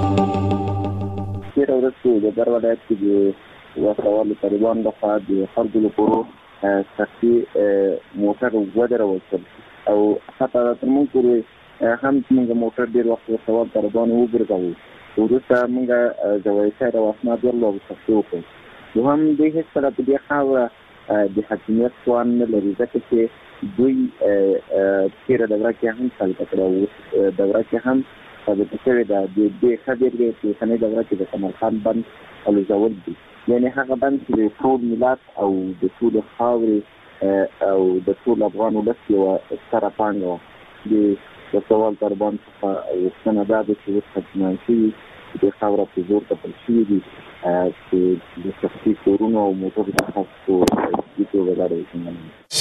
ډېر ورځې د در ولایت کې د وسوالو طالبان لخوا د خلکو لپاره شخصي موټر ودرول شول او حتی تر موږ پورې هم موږ موټر ډېر وخت وسوال طالبان وګرځاوه وروسته موږ ځوایي د اسناد ورلوب شخصي وکړو نو هم دوی هېڅ کله په دې خاوره د حاکمیت توان نه لري ځکه چې دوی تېره دوره کې هم ثابته کړې وه دوره کې هم ثابته شوې ده د دې ښه بېلګه چې اوسنۍ دوره کې د سمرقند بند الوزول دي یعنې هغه بند چې د ټول ملت او د ټولې خاورې او د ټول افغان ولس یو ستره پانګه د سوال طالبان څخه وښتنه ده چې وسه فینانسي د خاورې په زور ته پرشي دي چې د سختي کورونو او موټر تاسو د توګه راځي.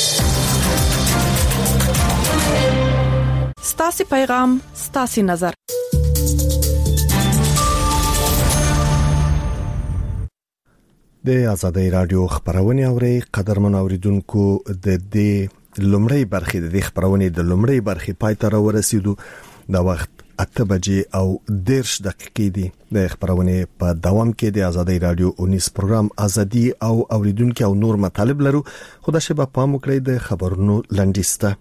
ستاسو پیغام ستاسو نظر. د آزادۍ رادیو خبرونه اوري قدرمن اوریدونکو د دې لومړی برخه د خبرونه د لومړی برخه پای ته ورسېدو. د وخت 8 بجې او 10 دقیقې دي. د خبرونه په دوام کې د آزادۍ رادیو 19 پروګرام ازادي او اوریدونکو او نور مطالب لرو. خدای شي په پام وکړئ د خبرونو لنډیسته.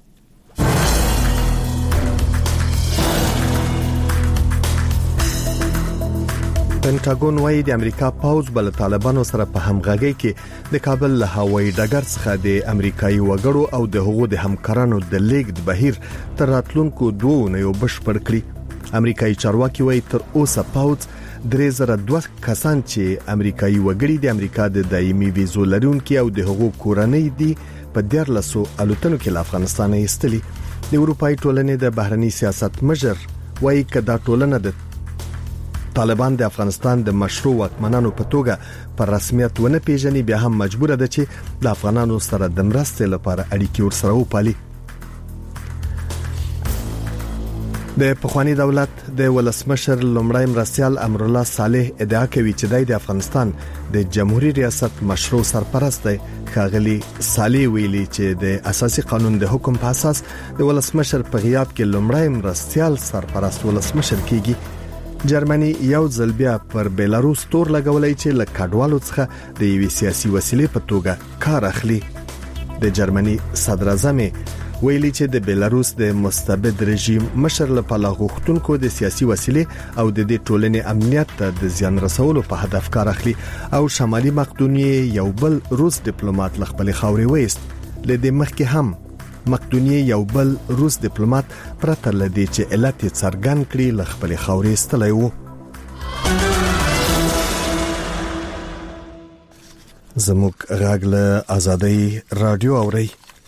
پینټاګون وايي د امریکا پوځ بل طالبانو سره په همغږي کې د کابل له هوایي ډګر څخه د امریکایي وګړو او د هغو د همکارانو د لیږد بهیر تر راتلونکو 2 نه بشپړ کړی. امریکایي چارواکي وايي تر اوسه پوځ 3002 کسان چې امریکایي وګړي د امریکا د دایمي ویزو لرونکي او د هغو کورنۍ دي په 14 الوتنو کې له افغانستان ایستلي. د اروپאי ټولنې د بهرني سیاست مشر وايي کدا ټولنه د طالبان د افغانستان د مشروع واکمنانو په توګه پر رسمیت ونه پیژني بیا هم مجبور ده چې د افغانانو سره د مرستې لپاره اړیکې ورسره وپالي. د پخوانی دولت د ولسمشر لومړی مرستیال امرالله صالح ادعا کوي چې د افغانستان د جمهوریت ریاست مشروع سرپرست دی. ښاغلي صالح ویلي چې د اساسي قانون د حکم په اساس د ولسمشر په غیاب کې لومړی مرستیال سرپرست ولسمشر کیږي. جرمني یو ځل بیا پر بیلاروس تور لګولای چې له کډوالو څخه د یوې سیاسي وسیلې په توګه کار اخلي. د جرمني صدر اعظم ویلي چې د بیلاروس د مستبد رژیم مشر لپاره غوښتونکو د سیاسي وسیلې او د دې ټولنې امنیت ته د زیان رسولو په هدف کار اخلي او شمالي مقدونیې یو بل روس ډیپلوماټ له خپل خاورې وېست. لدې مخکې هم مقدونیې یو بل روس ډیپلوماټ پرته لدی چې علت څرګند کړي له خپل خاورې استلای وو. زموږ غاګله آزادۍ رادیو اوري.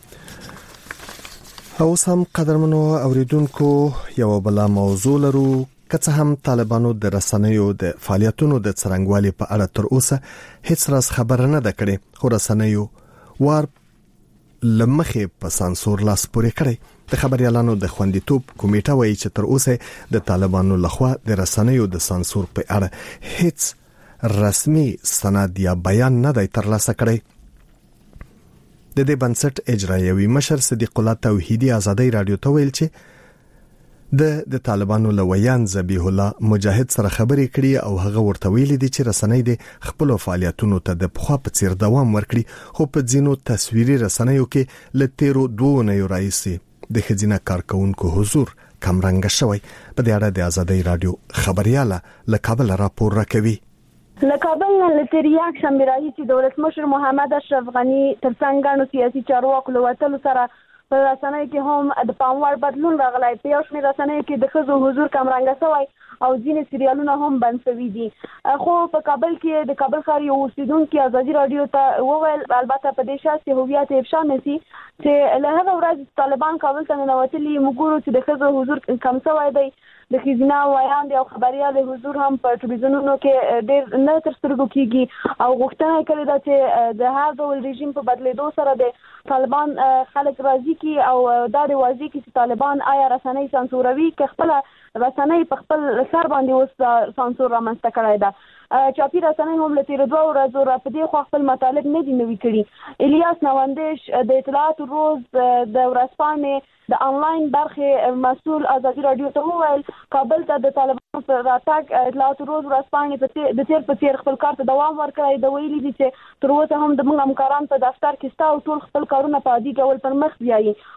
او سم قدرمنو اوریدونکو یو بل موضوع لرو. که هم طالبانو د رسنیو د فعالیتونو د څرنګوالي په اړه تر اوسه هیڅ راز خبره نه ده کړې، خو رسنیو وار لمخه په سانسور لاس پورې کړی. د خبريالانو د خوندیتوب کمیټه وایي چې تر اوسه د طالبانو لخوا د رسنیو د سانسور په اړه هیڅ رسمي سند یا بیان نه دی ترلاسه کړی. د دې بنسټ اجرایوي مشر صدیق الله توحیدی آزادۍ رادیو ته ویل چې د طالبانو لویان ذبیح الله مجاهد سره خبرې کړي او هغه ورته ویلي دي چې رسنۍ د خپل فعالیتونو ته د پخوا په څیر دوام ورکړي، خو په ځینو تصویري رسنیو کې ل تیرو 2 نه راځي د خزینه کارکونکو حضور کمرنګ شوی. په دې اړه د آزادۍ رادیو خبرياله له کابل راپور راکوي. له کابل نه لتریاک شمبرایي چې دولت مشر محمد اشرف غنی ترڅنګ سیاسي چارواکو له وتلو سره په رسنیو کې هم د پاموړ بدلون راغلی. په یو شمېر رسنیو کې د ښځو حضور کمرنګه شوی او ځینې سریالونه هم بند شوي دي. خو په کابل کې د کابل ښار یو اوسیدونکي آزادۍ رادیو ته وویل، البته په دې شرط چې هویت افشا نشي، چې له هغه ورځې طالبان کابل ته ننوتلي موږ ګورو چې د ښځو حضور کم شوی دی. د خزینه وایاند او خبريال حضور هم په ټلویزیونونو کې ډېر نه تر سترګو کیږي او غوښتنه کوي چې د هر ډول رژیم په بدلیدو سره د طالبان خلک راضي کی او دا د واضح کی چې طالبان آیا رسنۍ سانسوروي که خپل رسنۍ په خپل سر باندې اوس سانسور رامنځته کړی ده. چاپی رسنۍ هم له تیر 2 ورځو را په دې خو خپل مطالب نه دي نوي کړي. الیاس نواندش د اطلاعات روز د ورځپاڼې د انلاین برخه مسؤل آزادۍ رادیو ته وویل کابل ته د طالبانو پر راتګ اطلاعات روز ورځپاڼې د تیر خپل کار ته دوام ورکړی. د ویلي دي چې تر اوسه هم د موږ همکاران په دفتر کې ستا او ټول خپل کارونه په عادي ډول پر مخ بیایي،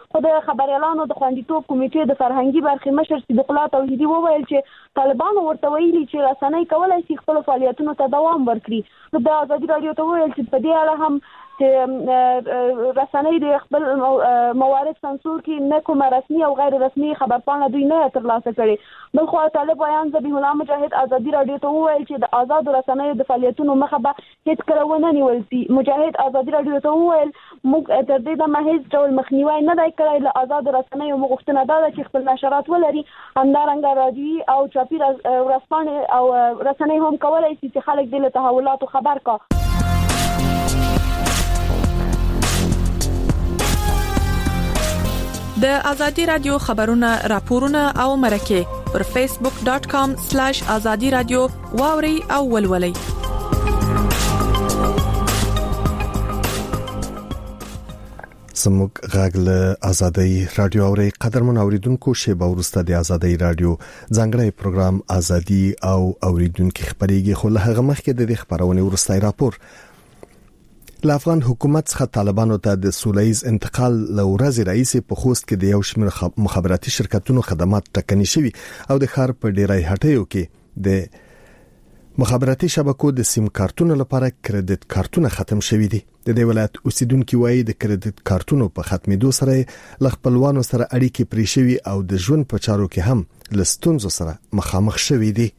خو د خبريالانو د خوندیتوب کمیټې د فرهنګي برخې مشر صدیق الله توحیدي وویل چې طالبانو ورته ویلي چې رسنۍ کولای شي خپل فعالیتونو ته دوام ورکړي. د ازادي رادیو ته وویل چې په دې اړه هم چې رسنۍ د خپل موارد سانسور کې نه کومه رسمي او غیر رسمي خبرپاڼه دوی نه ترلاسه کړي. بلخو طالب بیان ذبیح الله مجاهد ازادي رادیو ته وویل چې د آزاد رسنیو د فعالیتونو مخه به هیڅ کله ونه نیول شي. مجاهد ازادي رادیو ته وویل موږ تر دې دمه هیڅ ډول مخنیوي نه دی کړی له آزاد رسنیو. موږ غوښتنه ده چې خپل نشرات ولري، همدارنګه راډیوي او چاپي ورځپاڼې او رسنۍ هم کولای شي چې خلک دې له تحولاتو خبر کړي. د ازادي رادیو خبرونه، راپورونه او مرکه پر facebook.com/azadi radio واوري او ولولي. زموږ غږ له ازادي رادیو اوري. قدرمن اوریدونکو، شیبه ورسته د ازادي رادیو ځانګړی پروګرام ازادي او اوریدونکو خبريږي. خو له هغه مخکې د خبرونه ورسته راپور له افغان حکومت څخه طالبانو ته د سولهییز انتقال لورځ رئیس په خوست کې د یو شمېر مخابراتي شرکتونو خدمات ټکني شوي او د ښار په ډیری هټیو کې د مخابراتي شبکو د سیم کارتونو لپاره کریډټ کارتونه ختم شوي دي. د دې ولایت اوسیدونکو وايي د کریډټ کارتونو په ختمېدو سره ل خپلوانو سره اړیکې پرې شوي او د ژوند په چارو کې هم له ستونزو سره مخامخ شوي دي.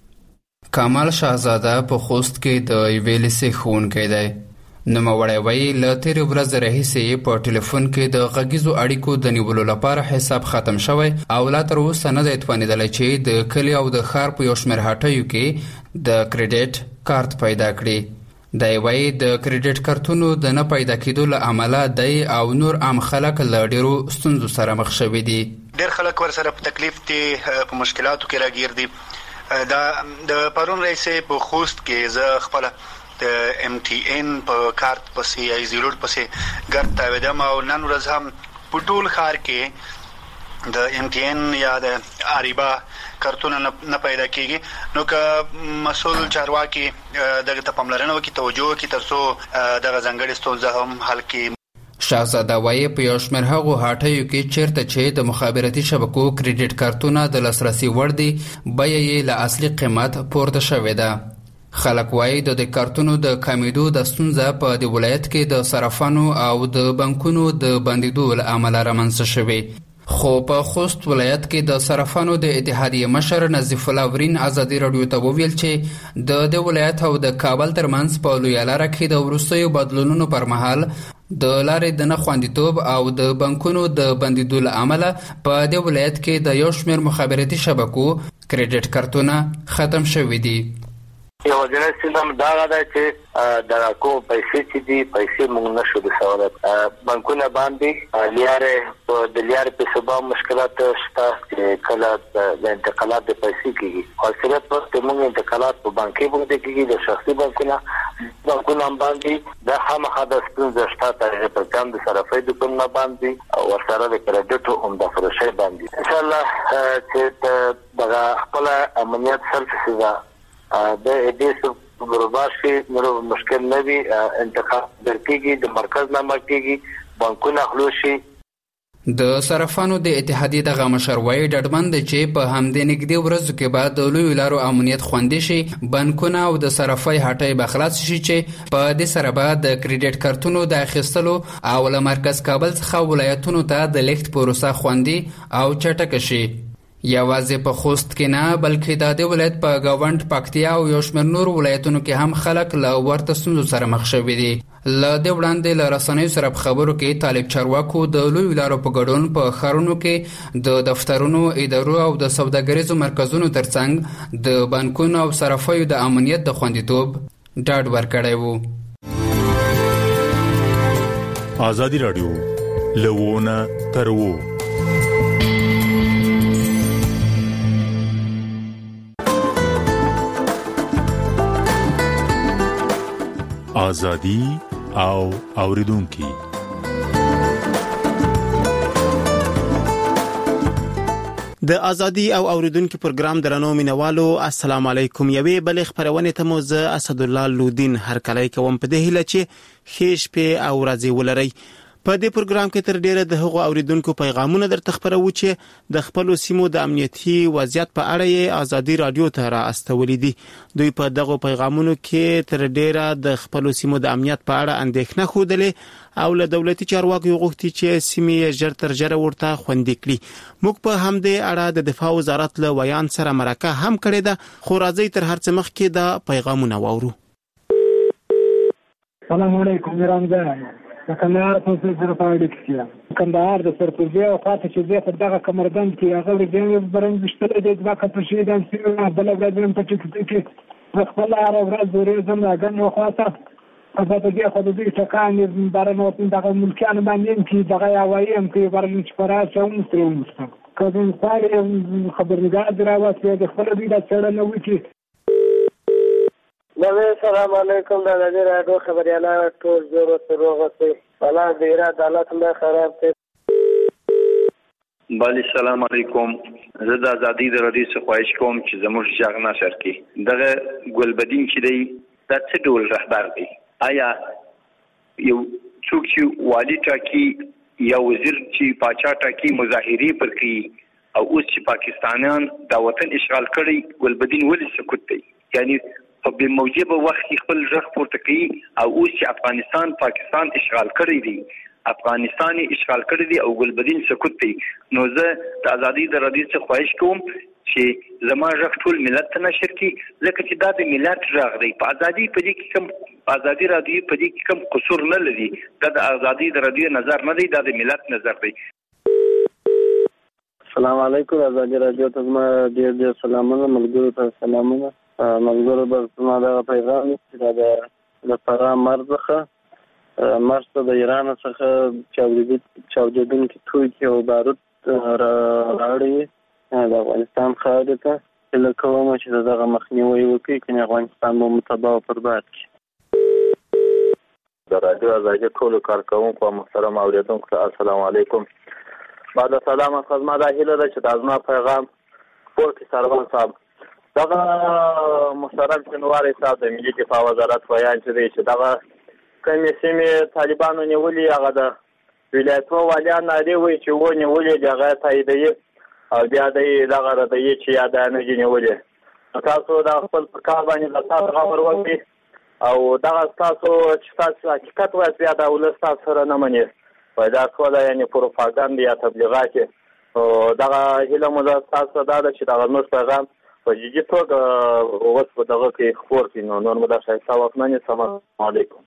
کمال شاهزاده په خوست کې د یوې لیسې ښوونکی دی. نوموړی وایي له تېرې ورځې راهیسې په ټلیفون کې د غږیزو اړیکو د نیولو لپاره حساب ختم شوی او لا تر اوسه نه دی توانېدلی چې د کلي او د ښار په یو شمېر هټیو کې د کریډټ کارت پیدا کړي. دی وایي د کریډټ کارتونو د نه پیدا کېدو له امله دی او نور عام خلک له ډېرو ستونزو سره مخ شوي دي. ډېر خلک ورسره په تکلیف دي، په مشکلاتو کې راګیر دي. د پرون راهیسې په خوست کې زه خپله د MTN په کارت پسې یا زیرو پسې ګرد تاویدم او نن ورځ هم په ټول ښار کې د MTN یا د اریبا کارتونه نه پیدا کیږي. نو که مسؤل چارواکي دغه ته پاملرنه وکړي، توجه وکړي ترڅو دغه ځانګړې ستونزه هم حل کړي. شاهزاده وایي په یو شمېر هغو هټیو کې چیرته چې د مخابراتي شبکو کریډټ کارتونه د لاسرسي وړ دي، بیه یې له اصلي قیمت پورته شوې ده. خلک وایي د کارتونو د کمیدو د ستونزه په د ولایت کې د صرافانو او د بانکونو د بندیدو له امله رامنځته شوې. خو په خوست ولایت کې د صرافانو د اتحادیې مشر نظیف الله ورین ازادي رادیو ته وویل چې د ولایت او د کابل ترمنځ په لویه لاره کې د وروستیو بدلونونو پر مهال د لارې د نه خوندیتوب او د بانکونو د بندیدو له امله په د ولایت کې د یو شمېر مخابراتي شبکو کریډټ کارتونه ختم شوي دي. یو ځینې سیستم دا غواړي چې د راکو پیسې چې دي پیسې موږ نشو د سوالات بانکونه باندې لیاره د لیاره په سبب مشکلات شته چې کله د انتقالات د پیسې کیږي او صرف په موږ انتقالات په بانکي باندې کیږي د شخصي بانکونه باندې د خامخا د ستونزې شته چې په کم د صرافۍ د کوم باندې او سره د کریډټ هم د فروشي باندې ان شاء الله چې د خپل امنیت سره د دې بروباشي نور مشکل نه وي، انتقال درکېږي د مرکز نه مکېږي، بانکونه خلوشي. د صرافانو د اتحادیې دغه مشر وایي ډاډمن دی چې په همدې نږدې ورځو کې به د لویو لارو امنیت خوندي شي، بانکونه او د صرافۍ هټۍ به خلاص شي چې په دې سره به د کریډټ کارتونو د اخیستلو او له مرکز کابل څخه ولایتونو ته د لیږد پروسه خوندي او چټکه شي. یوازې په خوست کې نه بلکې د ولایت په گاوند، پکتیا او یو شمېر نور ولایتونو کې هم خلک له ورته ستونزو سره مخ شوي دي. له دې وړاندې له رسنیو سره په خبرو کې طالب چارواکو د لویو لارو په ګډون په ښارونو کې د دفترونو، ادارو او د سوداګریزو مرکزونو ترڅنګ د بانکونو او صرافیو د امنیت د خوندیتوب ډاډ ورکړی وو. ازادي رادیو لوونه ترو ازادي او اوریدونکو. د ازادي او اوریدونکو پروګرام درنو مینوالو السلام علیکم. یوې بل خبرونه ته مو زه اسد الله لودین هر کله کوم په دې هله چې خېش په او راځي ولري. په دې پروګرام کې تر ډیره د هغو اوریدونکو پیغامونه درته خبرو چې د خپل سیمو د امنیتي وضعیت په اړه یې ازادي رادیو ته را استولې دي. دوی په دغه پیغامونو کې تر ډیره د خپل سیمو د امنیت په اړه اندېښنه خوده او له دولتي چارواکو غوښتي چې سیمې ژر تر ژره ورته خوندي کړي. موږ په همدې اړه د دفاع وزارت له ویان سره مرکه هم کړې ده، خو راځي تر هر څه مخکې د پیغامونه واورو. السلام علیکم رمضان کندهار په سره پاړې کې کندهار د سرپوزي او خاطر چې زه په دغه کمردان کې هغه د برنګ بشتل د ځکه په شي د سیمه بل غوډم په کې خپل عرب راز ورې زم راغن نو خاطر په دې خو د دې ټکان بارنو دغه ملکیان باندې چې دغه یاویم کې برنګ چپراشه او مستریم کله چې خبرنګار دراوسته د خپل دې د چړنه وکی. السلام علیکم د نړۍ راډیو خبريالان ټول زور سره وغوښتي الله دې را د الله څخه خراب ته. بل السلام علیکم، زه د ازادي رادیو څخه خواهش کوم چې زموږ ژغ نشر کړي. دغه ګلبدین چې دی دا څه ډول رهبر دی؟ آیا یو څوک چې والی ټاکي یا وزیر چې پاچا ټاکي مظاهرې پر کوي او اوس چې پاکستانیان د وطن اشغال کړي ګلبدین ولې سکوت دی؟ یعنی په بې موجبه وخت کې خپل ژغ پورته کوي او اوس چې افغانستان پاکستان اشغال کړی دی، افغانستان اشغال کړی دی او ګلبدین سکوت دی. نو زه د ازادي رادیو څخه خواهش کوم چې زما ژغ ټول ملت ته نشر کړي، ځکه چې دا د ملت ژغ دی. په ازادي په دې کې کوم ازادي رادیو په دې کې کوم قصور نه لري، دا د ازادي رادیو نظر نه دی، دا د ملت نظر دی. السلام علیکم ازادي رادیو ته زما ډېر سلامونه، ملګرو ته سلامونه. ملګرو به زما دغه پیغام چې د فراه مرزخه مرسته د ایران څخه چاودېدونکي توکي او بارود راوړي د افغانستان خاورې ته، هیله کوم چې دغه مخنیوی وکړي کنې افغانستان به تباه او برباد کړي. د رادیو ازادي ټولو کارکوونکو او محترم اورېدونکو ته السلام علیکم. بعد سلام څخه زما دا هیله ده چې دا زما پیغام پورته سروان صاحب دغه محترم شنواری صاحب د ملي دفاع وزارت ویان چې دی چې دغه کومې سیمې طالبانو نیولې هغه د ولایتو والیان نارې وایي چې ونیولې د هغه تاییدوي او بیا دی دغه ردوي چې یاد نه دي نیولې. تاسو د خپل په کار باندې د تاسو خبر وکړئ او دغه تاسو چې تاسو حقیقت وایي بیا د ولس تاسو سره نه مني وایي دا ټول یعنې پروپاګاندا یا تبلیغات او دغه هیله مو ده تاسو دا ده چې دغه نور پیغام په جدي توګه اوس په دغه کې خپور کړي. نو نور مو دا ښایسته واکمنې السلام علیکم.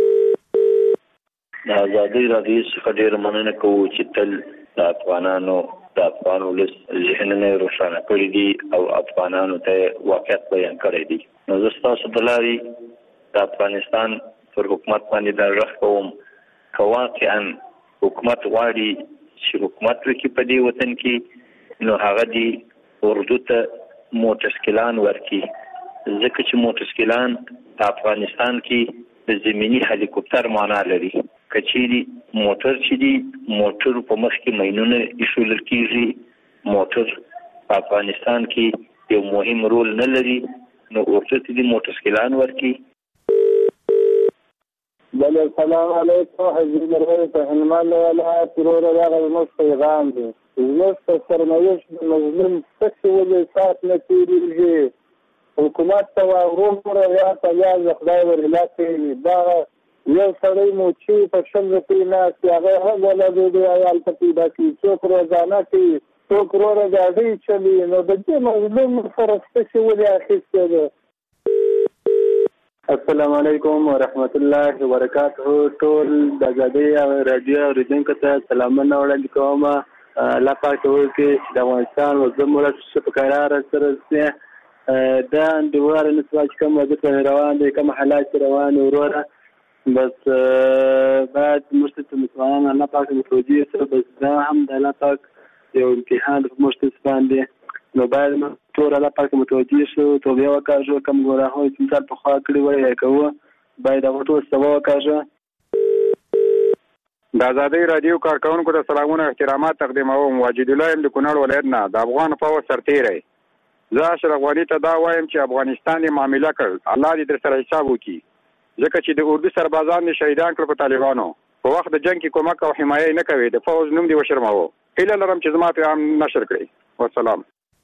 د ازادي رادیو څخه ډېر مننه کوو چې تل د افغانانو د افغان ولس ذهنونه روښانه کړي دي او افغانانو ته واقعیت بیان کړی دي. نو زه ستاسو د لارې د افغانستان پر حکومت باندې دا غږ کوم که واقعا حکومت غواړي چې حکومت وکړي په دې وطن کې، نو هغه دې اردو ته موټرسکلان ورکړي، ځکه چې موټرسکلان په افغانستان کې د زمینی هلیکوپټر معنا لري. که چیرې موټر چې دي موټر په مخ کې ماینونه ایښودل کېږي، موټر په افغانستان کې یو مهم رول نه لري، نو اردو ته دې موټرسکلان ورکړي. بله السلام علیکم حضرت مرغۍ په هلمند ولایت وروره دغه زموږ پیغام دی. زموږ په سرنوشت د مظلوم څه ولې سات نه تېرېږي، حکومت ته وروره یا ته یا خدای ورهلا کوي. دغه یو سړی مو چې په 100 روپۍ ناست هغه هم ولګېدی عیال په پیدا کوي، څوک روزانه کوي، څوک وروره ګاډۍ چلوي. نو د دې مظلوم سره څه ولې اخیستی دی؟ السلام علیکم ورحمت الله وبرکاته. ټول د ازادي رادیو اوریدونکو ته سلامونه وړاندې کوم. الله پاک وکړي چې د افغانستان وضع مو په قراره سره شي. دا انډیواره نسبت چې کوم وضع روان دی، کوم حالات روان وروره، بس باید موږ ته مسلمانان الله پاک متوجه سره، بس دا هم د الله پاک یو امتحان موږ ته باندې، نو باید ټول الله پاک متوجه شو، توبه وکړو، کوم ګناهونه چې مثال په خوا کړی وای یا کوه باید هغه ټول سبا وکړو. د ازادي رادیو کارکونکو ته سلامونه احترامات تقدیموم. واجد الله د کونړ ولایت نه د افغان فوج سرتیری. زه اشرف غنی ته دا وایم چې افغانستان یې معامله کړ، الله دې در سره حساب وکړي، ځکه چې د اردو سربازان شهیدان کړ په طالبانو. په وخت د جنگ کې کومک او حمایت نه کوي د فوز نوم دی وشرماوه اله لرم چې زما پیغام نشر کړئ والسلام.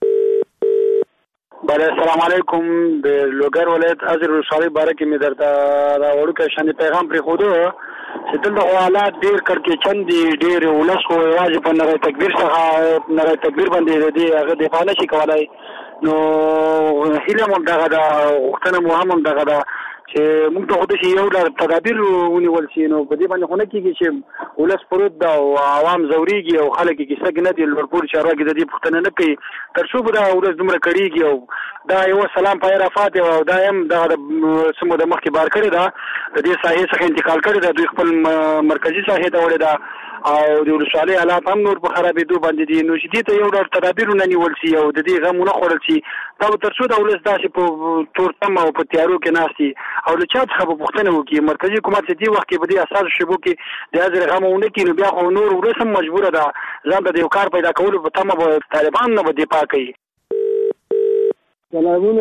بله السلام علیکم. د لوګر ولایت ازر ولسوالۍ باره کې مې درته راوړو که شانې پیغام پرېښودو چې دلته حالات ډېر کړکېچن دي، ډېر ولس خو یوازې په نری تکبیر څخه نری تکبیر باندې د دې هغه دفاع نه شي کولی. نو هیله مو همدغه ده، غوښتنه مو هم همدغه ده چې موږ ته خو داسې یو ډول تدابیر ونیول شي. نو په دې باندې خو نه کېږي چې ولس پروت ده او عوام ځورېږي او خلک یې کیسه نه دي، لوړپوړي چارواکي د دې پوښتنه نه کوي تر څو به دغه ولس دومره کړېږي. او دا یوه سلام پای رافات او دا هم دغه د څه موده مخکې بار کړې ده، د دې ساحې څخه انتقال کړې ده، دوی خپل مرکزي ساحې ته وړې ده او د ولسوالۍ حالات هم نور په خرابېدو باندې دي. نو چې دې ته یو ډول تدابیر ونه نیول شي او د دې غم ونه خوړل شي، دا به تر څو د ولس داسې په تورتم او په تیارو کې ناست وي او له چا څخه به پوښتنه وکړي. مرکزي حکومت چې دې وخت کې په دې اساسو شیبو کې د هغې غم ونه کړي، نو بیا خو نور ولس هم مجبوره ده ځان ته د یو کار پیدا کولو په تمه به طالبان نه به دفاع کوي. سلامونه